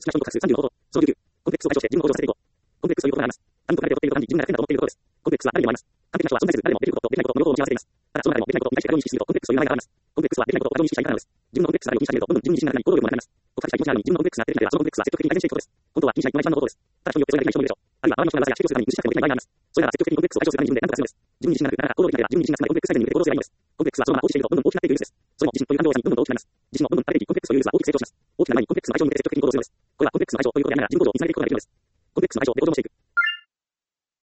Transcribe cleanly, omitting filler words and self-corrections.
スキャションとか数35ほど。その19。コンプレックスを解消して自分を向上させていこう。コンプレックスということがあります。他人と比べて劣っていることに自分が楽天だと思っていることです。コンプレックスは誰にもあります。完璧な人は存在せず誰もできることとできないことの両方を見合わせています。ただその誰もできないことに対して過剰に意識するとコンプレックスという名前があります。コンプレックスはできないことを過剰に意識したいからなのです。自分のコンプレックスがあるを気にし始めるとどんどん自分自身が何かに行動力もなくなります。国際的気持ちがあるのに自分のコンプレックスが出てきたらそのコンプレックスは積極的に改善していくことです。本当は気にしないのが一番のことです。ただ人によってそれができない人もいるでしょう。あるいは周りの人がなぜか指摘をするために無視したくてもできない場合があります。それなら積極的にコンプレックスを解消するために自分で何とかするのです。自分に自信がなく、なかなか行動できないなら自分に自信が少ないコンプレックス改善に向けて行動すればいいのです。コンプレックスはそのまま放置しているとどんどん大きくなっていくウイルスです。それも自信という感情がにどんどん大きくなります。自信もどんどん高めていきコンプレックスというウイルスは大きく成長します。大きな前にコンプレックスの解消に向けて積極的に行動するのです。これはコンプレックスの解消ということでありながら自分ごとを見つめていくことができるのです。コンプレックスの解消で行動もしていく。